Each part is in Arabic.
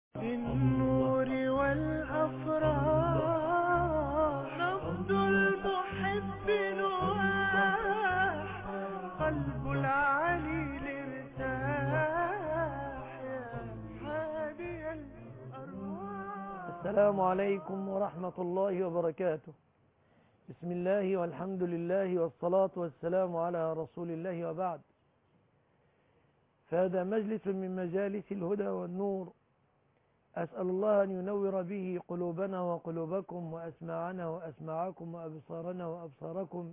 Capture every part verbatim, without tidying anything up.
بالنور والأفراح نبض المحب نواح قلب العليل ارتاح يا هادي الأرواح. السلام عليكم ورحمة الله وبركاته. بسم الله والحمد لله والصلاة والسلام على رسول الله وبعد. فهذا مجلس من مجالس الهدى والنور، أسأل الله أن ينور به قلوبنا وقلوبكم وأسماعنا وأسماعكم وأبصارنا وأبصاركم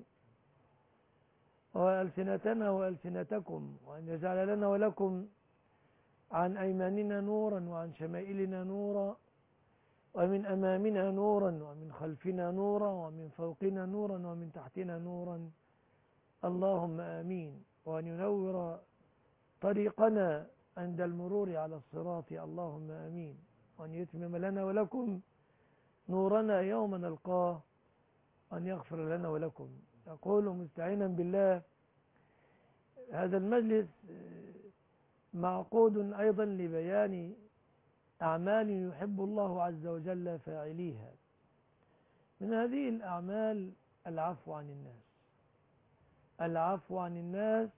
وألسنتنا وألسنتكم، وأن يجعل لنا ولكم عن أيماننا نورا وعن شمائلنا نورا ومن أمامنا نورا ومن خلفنا نورا ومن فوقنا نورا ومن تحتنا نورا، اللهم آمين. وأن ينور طريقنا عند المرور على الصراط، اللهم آمين. وأن يتمم لنا ولكم نورنا يوم نلقاه، وأن يغفر لنا ولكم. أقول مستعينا بالله، هذا المجلس معقود أيضا لبيان أعمال يحب الله عز وجل فاعليها. من هذه الأعمال العفو عن الناس. العفو عن الناس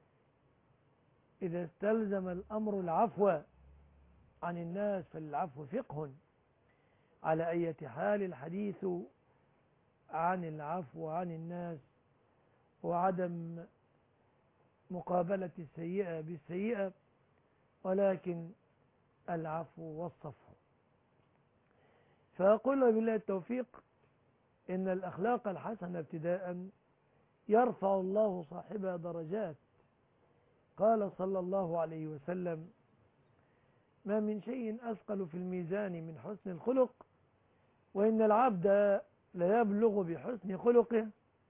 إذا استلزم الأمر العفو عن الناس فالعفو فقه. على أي حال الحديث عن العفو عن الناس وعدم مقابلة السيئة بالسيئة، ولكن العفو والصفح. فأقول بالله التوفيق إن الأخلاق الحسنة ابتداء يرفع الله صاحبها درجات. قال صلى الله عليه وسلم: ما من شيء أثقل في الميزان من حسن الخلق، وإن العبد ليبلغ بحسن خلقه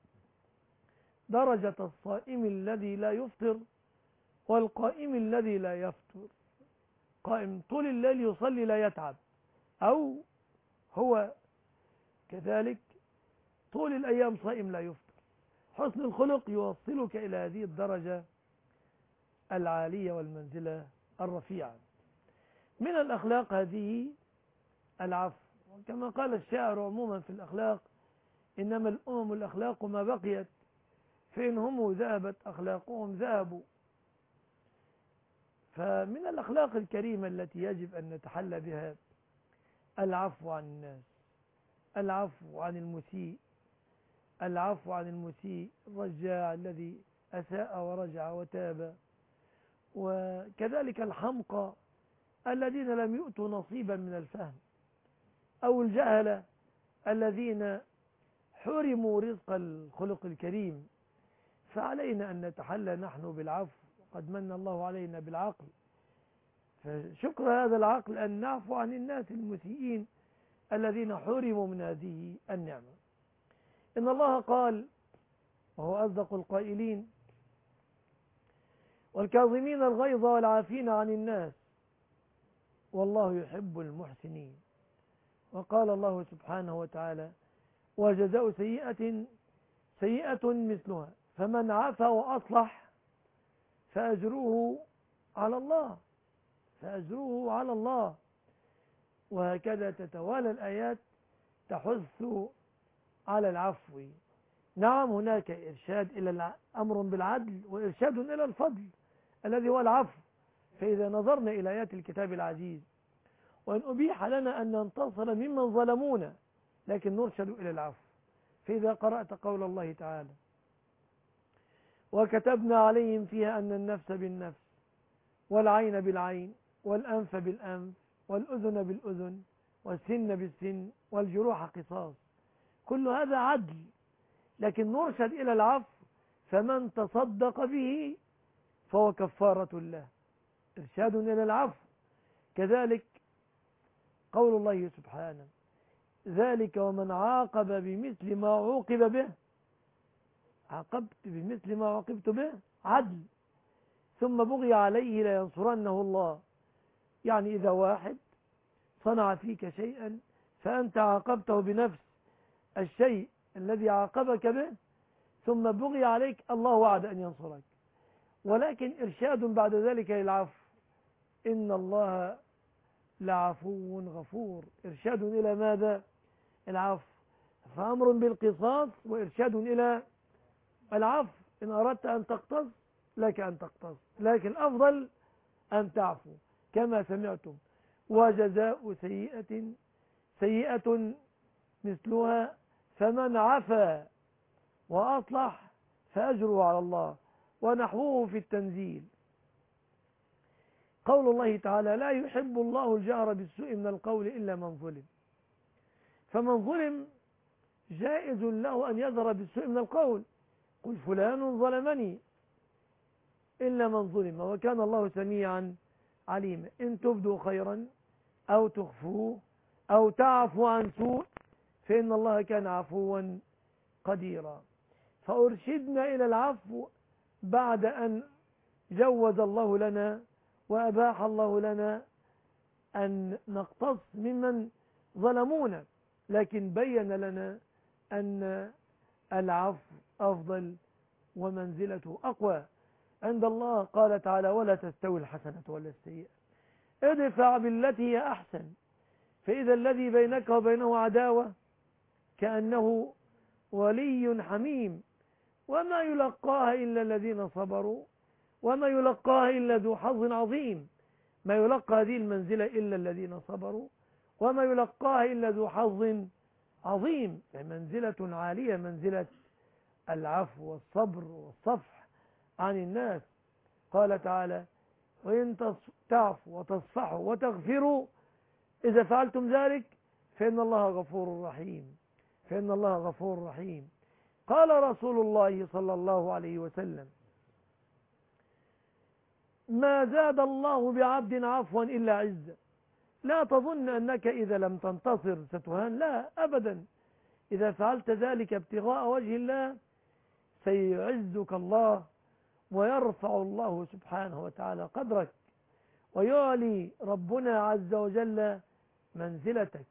درجة الصائم الذي لا يفطر والقائم الذي لا يفطر. قائم طول الليل يصلي لا يتعب، أو هو كذلك طول الأيام صائم لا يفطر. حسن الخلق يوصلك إلى هذه الدرجة العالية والمنزلة الرفيعة. من الأخلاق هذه العفو، كما قال الشاعر عموما في الأخلاق: إنما الأمم الأخلاق ما بقيت، فإن هم ذهبت أخلاقهم ذهبوا. فمن الأخلاق الكريمة التي يجب أن نتحلى بها العفو عن الناس، العفو عن المسيء، العفو عن المسيء الرجاع الذي أساء ورجع وتاب، وكذلك الحمقى الذين لم يؤتوا نصيبا من الفهم، أو الجهلة الذين حرموا رزق الخلق الكريم. فعلينا أن نتحلى نحن بالعفو، قد من الله علينا بالعقل، فشكر هذا العقل أن نعفو عن الناس المسيئين الذين حرموا من هذه النعمة. إن الله قال، وهو أصدق القائلين: والكاظمين الغيظ والعافين عن الناس والله يحب المحسنين. وقال الله سبحانه وتعالى: وجزاء سيئة سيئة مثلها فمن عفا وأصلح فأجره على الله، فأجره على الله. وهكذا تتوالى الآيات تحث على العفو. نعم، هناك إرشاد إلى أمر بالعدل وإرشاد إلى الفضل الذي هو العفو. فإذا نظرنا إلى آيات الكتاب العزيز، وأن أبيح لنا أن ننتصر ممن ظلمونا، لكن نرشد إلى العفو. فإذا قرأت قول الله تعالى: وكتبنا عليهم فيها أن النفس بالنفس والعين بالعين والأنف بالأنف والأذن بالأذن والسن بالسن والجروح قصاص، كل هذا عدل، لكن نرشد إلى العفو. فمن تصدق به فهو كفارة له، إرشاد إلى العفو. كذلك قول الله سبحانه: ذلك ومن عاقب بمثل ما عوقب به، عاقبت بمثل ما عوقبت به عدل، ثم بغي عليه لينصرنه الله. يعني إذا واحد صنع فيك شيئا فأنت عاقبته بنفس الشيء الذي عاقبك به، ثم بغي عليك، الله وعد أن ينصرك. ولكن إرشاد بعد ذلك للعفو. إن الله لعفو غفور. إرشاد إلى ماذا؟ العفو. فأمر بالقصاص وإرشاد إلى العفو. إن أردت أن تقتص لك أن تقتص، لكن الأفضل أن تعفو كما سمعتم. وجزاء سيئة سيئة مثلها، فمن عفا وأصلح فأجره على الله. ونحوه في التنزيل قول الله تعالى: لا يحب الله الجهر بالسوء من القول إلا من ظلم. فمن ظلم جائز له أن يجهر بالسوء من القول، قل فلان ظلمني، إلا من ظلم، وكان الله سميعا عليما. إن تبدوا خيرا أو تخفوه أو تعفوا عن سوء فإن الله كان عفوا قديرا. فأرشدنا إلى العفو بعد أن جوز الله لنا وأباح الله لنا أن نقتص ممن ظلمونا، لكن بين لنا أن العفو أفضل ومنزلته أقوى عند الله. قال تعالى: ولا تستوي الحسنة ولا السيئة، ادفع بالتي هي أحسن، فإذا الذي بينك وبينه عداوة كأنه ولي حميم، وما يلقاها إلا الذين صبروا وما يلقاها إلا ذو حظ عظيم. ما يلقى هذه المنزلة إلا الذين صبروا وما يلقاها إلا ذو حظ عظيم. منزلة عالية، منزلة العفو والصبر والصفح عن الناس. قال تعالى: وإن تعفوا وتصفحوا وتغفروا إذا فعلتم ذلك فإن الله غفور رحيم، فإن الله غفور رحيم. قال رسول الله صلى الله عليه وسلم: ما زاد الله بعبد عفوا إلا عزا. لا تظن أنك إذا لم تنتصر ستهان، لا أبدا. إذا فعلت ذلك ابتغاء وجه الله سيعزك الله ويرفع الله سبحانه وتعالى قدرك، ويعلي ربنا عز وجل منزلتك،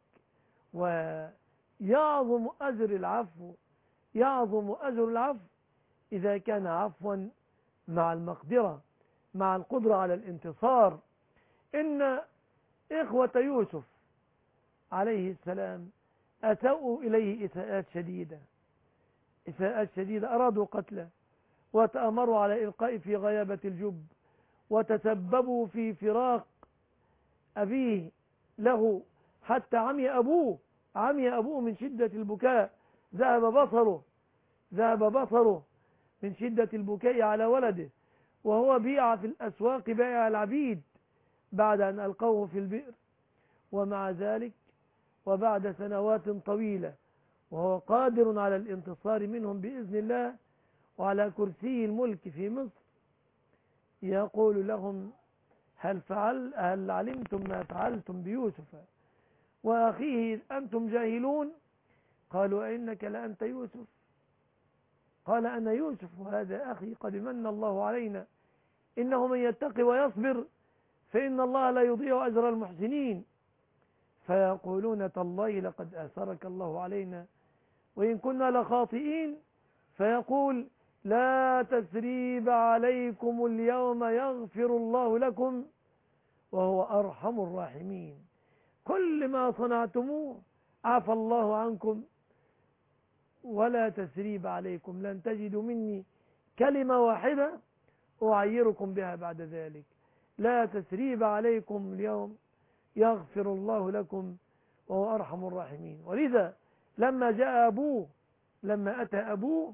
ويعظم أجر العفو يعظم أجر العفو إذا كان عفوا مع المقدرة، مع القدرة على الانتصار. إن إخوة يوسف عليه السلام أساءوا إليه إساءات شديدة إساءات شديدة أرادوا قتله، وتأمروا على إلقاء في غيابة الجب، وتسببوا في فراق أبيه له، حتى عمي أبوه عمي أبوه من شدة البكاء، ذهب بصره ذهب بصره من شدة البكاء على ولده، وهو بيع في الأسواق بائع العبيد بعد أن ألقوه في البئر. ومع ذلك وبعد سنوات طويلة وهو قادر على الانتصار منهم بإذن الله وعلى كرسي الملك في مصر، يقول لهم: هل فعل هل علمتم ما فعلتم بيوسف وأخيه أنتم جاهلون؟ قالوا: أئنك لأنت يوسف؟ قال: أنا يوسف وهذا أخي، قد من الله علينا، إنه من يتقي ويصبر فإن الله لا يضيع أجر المحسنين. فيقولون: تالله لقد آثرك الله علينا وإن كنا لخاطئين. فيقول: لا تثريب عليكم اليوم يغفر الله لكم وهو أرحم الراحمين. كل ما صنعتموه عفى الله عنكم ولا تثريب عليكم، لن تجدوا مني كلمة واحدة أعيركم بها بعد ذلك. لا تثريب عليكم اليوم يغفر الله لكم وهو أرحم الراحمين. ولذا لما جاء أبوه لما أتى أبوه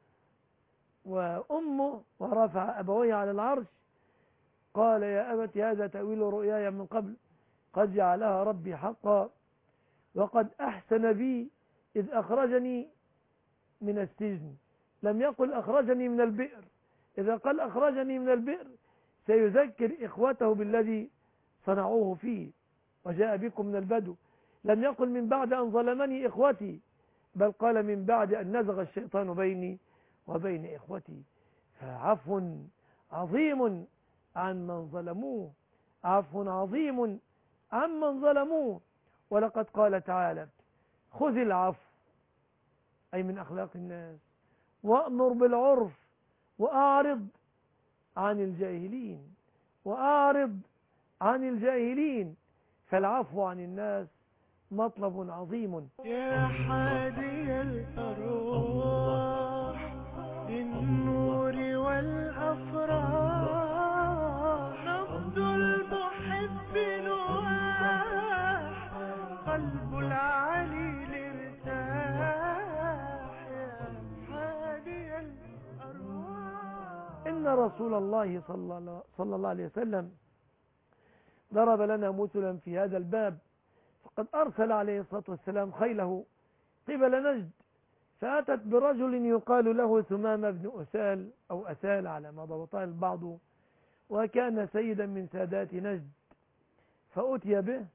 وأمه ورفع أبويه على العرش قال: يا أبت هذا تأويل رؤياي من قبل قد جعلها ربي حقا وقد أحسن بي إذ أخرجني من السجن. لم يقل أخرجني من البئر، إذا قال أخرجني من البئر سيذكر إخوته بالذي صنعوه فيه. وجاء بكم من البدو، لم يقل من بعد أن ظلمني إخوتي، بل قال من بعد أن نزغ الشيطان بيني وبين إخوتي. فعفو عظيم عن من ظلموه، عفو عظيم عن من ظلموه. ولقد قال تعالى: خذ العفو، أي من أخلاق الناس، وأمر بالعرف وأعرض عن الجاهلين وأعرض عن الجاهلين. فالعفو عن الناس مطلب عظيم. يا حادي الأرواح للنور والأفراح، نبض المحب نواح، قلب العليل ارتاح. يا حادي الأرواح. إن رسول الله صلى الله عليه وسلم ضرب لنا مثلا في هذا الباب، فقد أرسل عليه الصلاة والسلام خيله قبل نجد، فأتت برجل يقال له ثمامة بن أسال أو أسال على ما ضبطها البعض، وكان سيدا من سادات نجد. فأتي به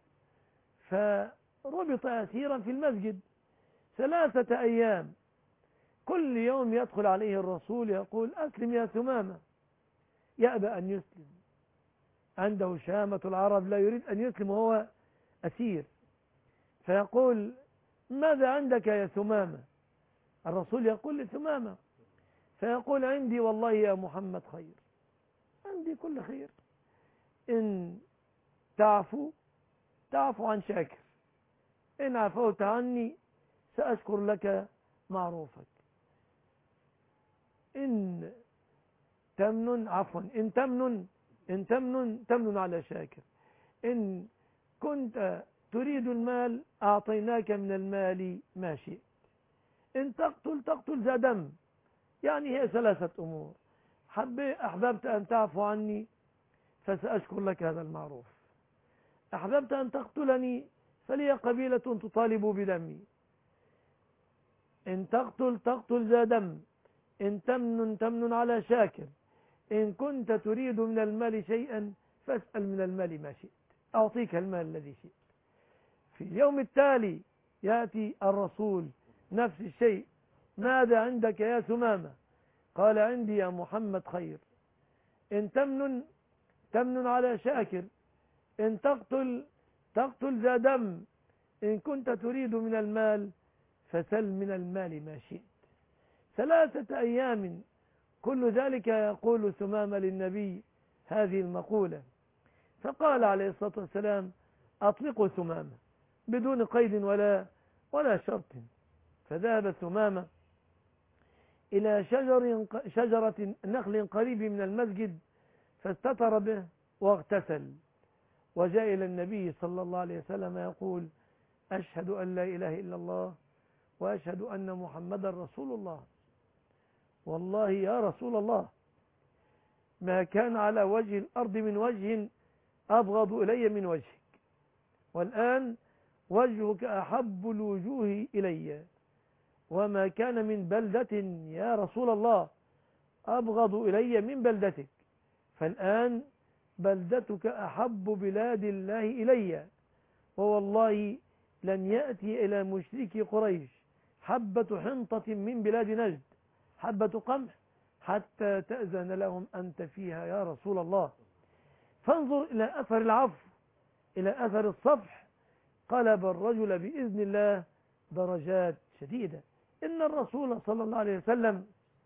فربط أسيرا في المسجد ثلاثة أيام، كل يوم يدخل عليه الرسول يقول أسلم يا ثمامة، يأبى أن يسلم، عنده شامة العرب، لا يريد أن يسلم وهو أسير. فيقول ماذا عندك يا ثمامة؟ الرسول يقول لثمامة، فيقول عندي والله يا محمد خير، عندي كل خير، إن تعفو تعفو عن شاكر، إن عفوت عني سأشكر لك معروفك، إن تمنن عفوا إن تمنن إن تمنن تمنن على شاكر، إن كنت تريد المال أعطيناك من المال ما شئت، إن تقتل تقتل ذا دم. يعني هي ثلاثة أمور، أحببت أن تعفو عني فسأشكر لك هذا المعروف، أحببت أن تقتلني فلي قبيلة تطالب بدمي، إن تقتل تقتل ذا دم، إن تمنن تمنن على شاكر، إن كنت تريد من المال شيئا فاسأل من المال ما شئت، أعطيك المال الذي شئت. في اليوم التالي يأتي الرسول نفس الشيء، ماذا عندك يا ثمامة؟ قال عندي يا محمد خير، إن تمنن تمنن على شاكر، إن تقتل تقتل ذا دم، إن كنت تريد من المال فسل من المال ما شئت. ثلاثة أيام كل ذلك يقول ثمامة للنبي هذه المقولة، فقال عليه الصلاة والسلام أطلقوا ثمامة بدون قيد ولا ولا شرط. فذهب ثمامة إلى شجر شجرة نخل قريب من المسجد، فاستتر به واغتسل، وجاء إلى النبي صلى الله عليه وسلم يقول أشهد أن لا إله إلا الله وأشهد أن محمدا رسول الله. والله يا رسول الله ما كان على وجه الأرض من وجه أبغض إلي من وجهك، والآن وجهك أحب الوجوه إلي، وما كان من بلدة يا رسول الله أبغض إلي من بلدتك، فالآن بلدتك أحب بلاد الله إلي، ووالله لن يأتي إلى مشركي قريش حبة حنطة من بلاد نجد، حبة قمح، حتى تأذن لهم أنت فيها يا رسول الله. فانظر إلى أثر العفو، إلى أثر الصفح، قلب الرجل بإذن الله درجات شديدة. إن الرسول صلى الله عليه وسلم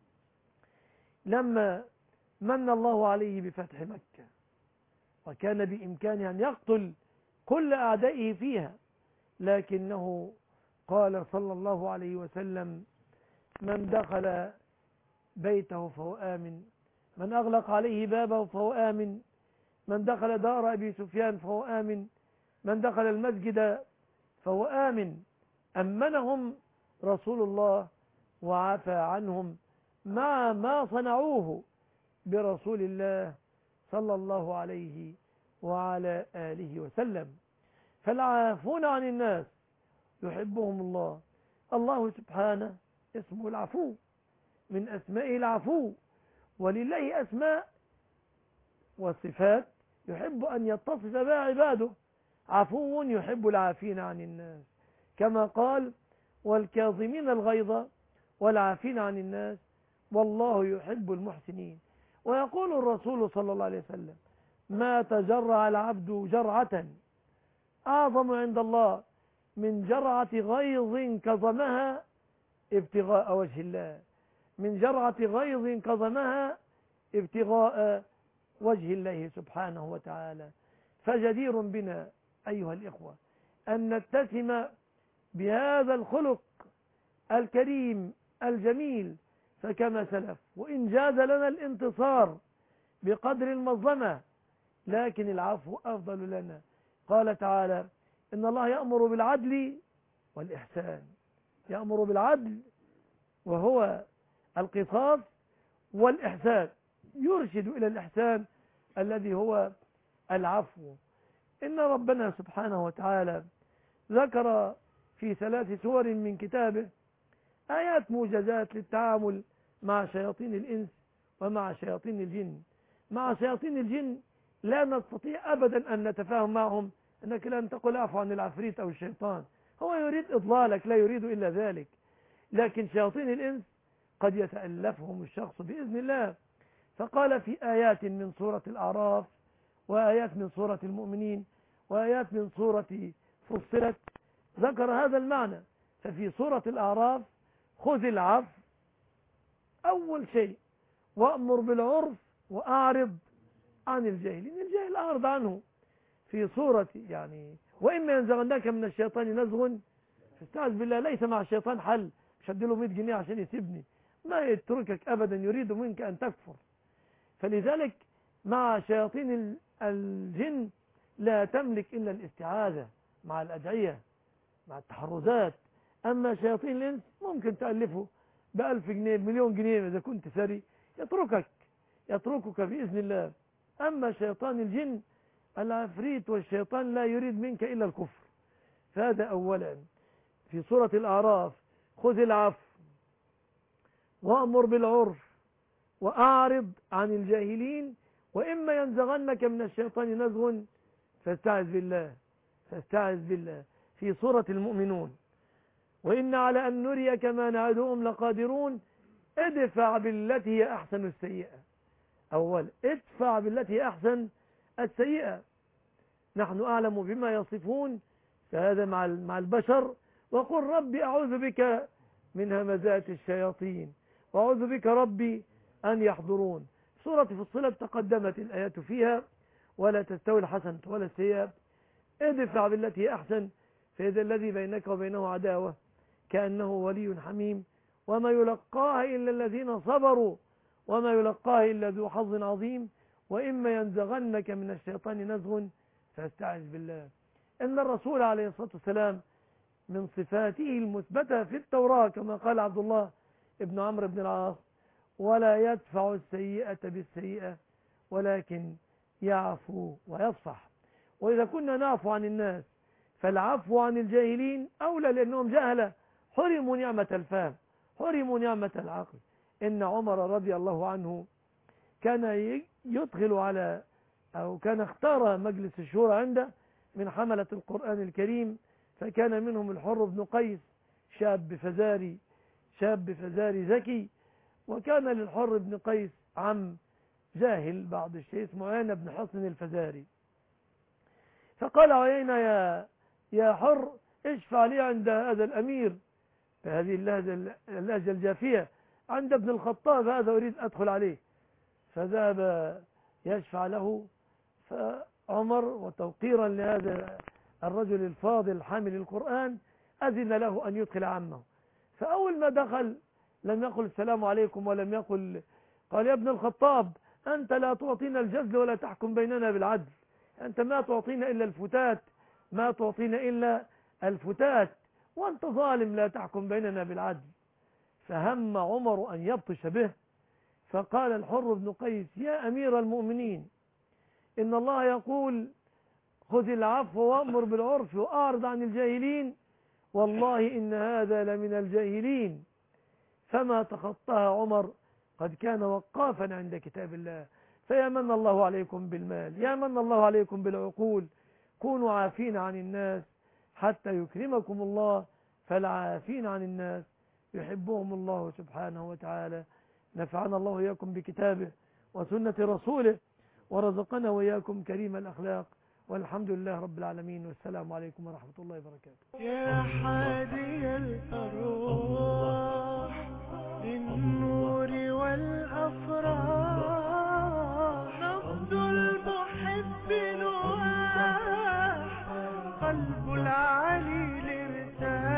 لما من الله عليه بفتح مكة وكان بإمكانه أن يقتل كل أعدائه فيها، لكنه قال صلى الله عليه وسلم من دخل بيته فهو آمن، من أغلق عليه بابه فهو آمن، من دخل دار أبي سفيان فهو آمن، من دخل المسجد فهو آمن. أمنهم رسول الله وعفى عنهم مع ما صنعوه برسول الله صلى الله عليه وعلى آله وسلم. فالعافون عن الناس يحبهم الله. الله سبحانه اسمه العفو، من أسمائه العفو، ولله أسماء وصفات يحب أن يتصف بها عباده. عفو يحب العافين عن الناس، كما قال والكاظمين الغيظ والعافين عن الناس والله يحب المحسنين. ويقول الرسول صلى الله عليه وسلم ما تجرع العبد جرعة أعظم عند الله من جرعة غيظ كظمها ابتغاء وجه الله، من جرعة غيظ كظمها ابتغاء وجه الله سبحانه وتعالى. فجدير بنا أيها الإخوة أن نتسم بهذا الخلق الكريم الجميل، فكما سلف وإن جاز لنا الانتصار بقدر المظلمة لكن العفو أفضل لنا. قال تعالى إن الله يأمر بالعدل والإحسان، يأمر بالعدل وهو القصاص، والإحسان يرشد إلى الإحسان الذي هو العفو. إن ربنا سبحانه وتعالى ذكر في ثلاث سور من كتابه آيات موجزات للتعامل مع شياطين الإنس ومع شياطين الجن. مع شياطين الجن لا نستطيع أبدا أن نتفاهم معهم، أنك لن تقول أعفو عن العفريت أو الشيطان، هو يريد إضلالك لا يريد إلا ذلك. لكن شياطين الإنس قد يتألفهم الشخص بإذن الله. فقال في آيات من سورة الأعراف وآيات من سورة المؤمنين وآيات من سورة فصلت ذكر هذا المعنى. ففي سورة الأعراف خذ العفو أول شيء وأمر بالعرف وأعرض عن الجاهلين، الجاهل أعرض عنه. في سورة يعني وإما ينزغنك من الشيطان نزغ فاستعذ بالله، ليس مع الشيطان حل مش هديله مئة جنيه عشان يسيبني، ما يتركك أبدا، يريد منك أن تكفر. فلذلك مع شياطين الجن لا تملك إلا الاستعاذة مع الأدعية مع التحرزات. أما شياطين الإنس ممكن تألفه بألف جنيه بمليون جنيه إذا كنت ثري، يتركك يتركك بإذن الله. أما شيطان الجن العفريت والشيطان لا يريد منك إلا الكفر. فهذا أولا. في سورة الأعراف خذ العفو وأمر بالعرف وأعرض عن الجاهلين وإما ينزغنك من الشيطان نزغ فاستعذ بالله فاستعذ بالله. في سورة المؤمنون وإن على أن نريك ما نعدهم لقادرون ادفع بالتي هي أحسن السيئة. أول ادفع بالتي هي أحسن السيئة، نحن أعلم بما يصفون، فهذا مع مع البشر. وقل ربي أعوذ بك من همزات الشياطين وأعوذ بك ربي أن يحضرون. سورة فصلت تقدمت الآيات فيها ولا تستوي الحسنة ولا السيئة ادفع بالتي هي أحسن فإذا الذي بينك وبينه عداوة كأنه ولي حميم وما يلقاها إلا الذين صبروا وما يلقاها إلا ذو حظ عظيم وإما ينزغنك من الشيطان نزغ فاستعذ بالله. إن الرسول عليه الصلاة والسلام من صفاته المثبتة في التوراة كما قال عبد الله ابن عمرو بن العاص ولا يدفع السيئة بالسيئة ولكن يعفو ويصفح. وإذا كنا نعفو عن الناس فالعفو عن الجاهلين أولى لأنهم جهلة حرموا نعمة الفهم حرموا نعمة العقل. إن عمر رضي الله عنه كان يدخل على أو كان اختار مجلس الشورى عنده من حملة القرآن الكريم، فكان منهم الحر بن قيس شاب فزاري شاب فزاري ذكي، وكان للحر بن قيس عم جاهل بعض الشيء اسمه عيينة بن حصن الفزاري. فقال عيينة يا يا حر اشفع لي عند هذا الأمير بهذه اللهجة اللهجة الجافية عند ابن الخطاب، هذا أريد أدخل عليه. فذهب يشفع له، فعمر وتوقيرا لهذا الرجل الفاضل حامل القرآن أذن له أن يدخل عمه. فأول ما دخل لم يقل السلام عليكم ولم يقل، قال يا ابن الخطاب أنت لا تعطينا الجزل ولا تحكم بيننا بالعدل، أنت ما تعطينا إلا الفتات ما تعطينا إلا الفتات وأنت ظالم لا تحكم بيننا بالعدل. فهم عمر أن يبطش به، فقال الحر بن قيس يا أمير المؤمنين إن الله يقول خذ العفو وأمر بالعرف وأعرض عن الجاهلين، والله إن هذا لمن الجاهلين. فما تخطاها عمر، قد كان وقافا عند كتاب الله. فيا من الله عليكم بالمال، يا من الله عليكم بالعقول، كونوا عافين عن الناس حتى يكرمكم الله، فالعافين عن الناس يحبهم الله سبحانه وتعالى. نفعنا الله وإياكم بكتابه وسنة رسوله ورزقنا وإياكم كريم الأخلاق، والحمد لله رب العالمين، والسلام عليكم ورحمة الله وبركاته. يا حادي الأرواح للنور والأفراح نبض المحب نواح تعالي لرسالة